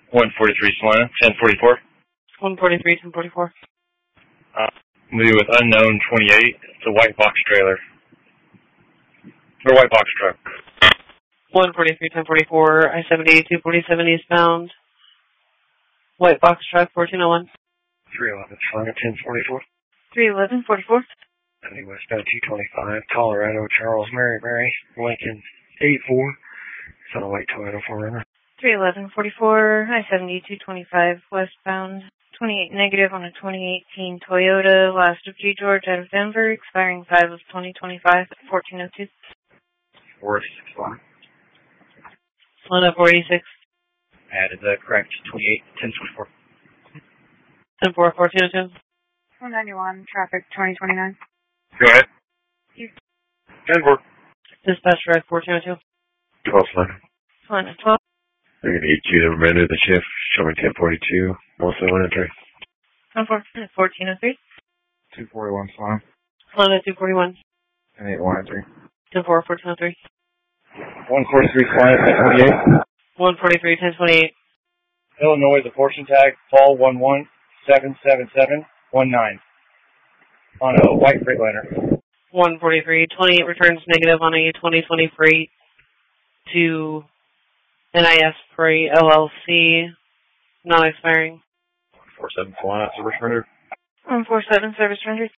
143 Salina, 1044. 143, 1044. Movie with unknown 28. It's a white box trailer. Or white box truck. 143, 1044. I-70, 247 eastbound. White box truck, 1401. 311 Salina, 1044. 311, 44. Heading westbound 225, Colorado, Charles, Mary, Lincoln, 84. It's on a white Toyota 4Runner. 311, 44. I-70, 225 westbound. 28 negative on a 2018 Toyota, last of G. George out of Denver, expiring 5 of 2025 at 1402. 486 Salina. Salina 486. Added the correct 28, 1024. 10-4, 1402. 191, traffic 2029. Go ahead. 10-4. Dispatch rec 1402. 12 Salina. Salina 12. I'm going to need you to remember the shift. Show me 1042. Mostly 103. 10-4, 1403. 241 Salina. Salina 241. 10-8, 103. 10-4, 1403. 143 Salina, 1028. 143, 1028. Illinois, the portion tag, fall 1177719. On a white Freightliner. 143, 28 returns negative on a 2020 freight to NIS Freight LLC, not expiring. 147 Salina, service rendered. 147, service rendered.